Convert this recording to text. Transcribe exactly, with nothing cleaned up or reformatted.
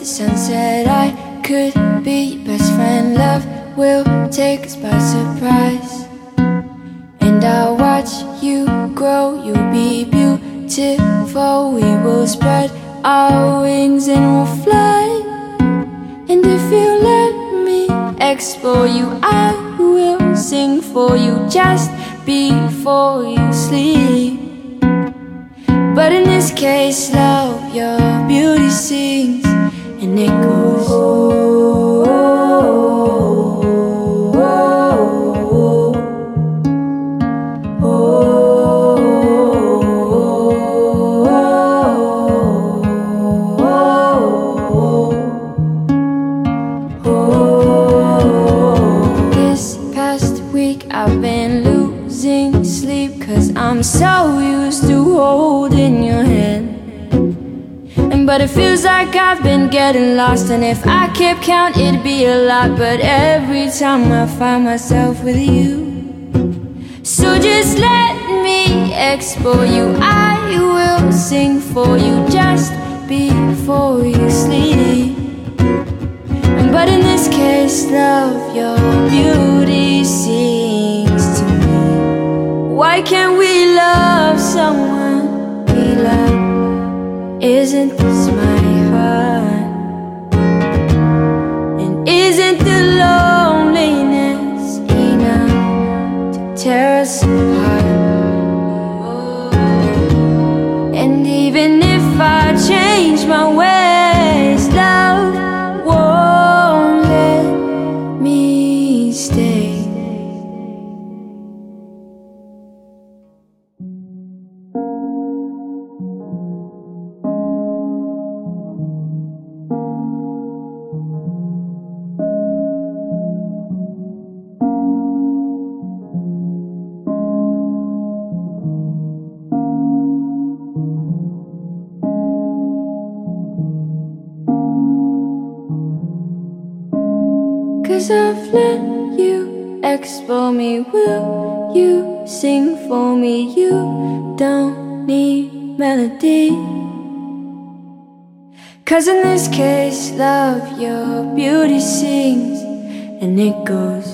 the sunset. I could be your best friend. Love will take us by surprise, and I'll watch you grow. You'll be beautiful. We will spread our wings and we'll fly. And if you let me explore you, I will sing for you just before you sleep. But in this case, love, your beauty sings, and it goes, oh, oh, oh, oh, oh, oh. This past week I've been losing sleep, 'cause I'm so used to holding your hand. And but it feels like I've been getting lost, and if I kept count it'd be a lot. But every time I find myself with you, so just let me explore you. I will sing for you just before you sleep. But in this case, love, your beauty sings to me. Why can't we love someone we love? Isn't this my heart? And isn't the loneliness enough to tear us apart? And even if I change my ways, love won't let me stay. Cause I've let you explore me. Will you sing for me? You don't need melody. Cause in this case, love, your beauty sings, and it goes,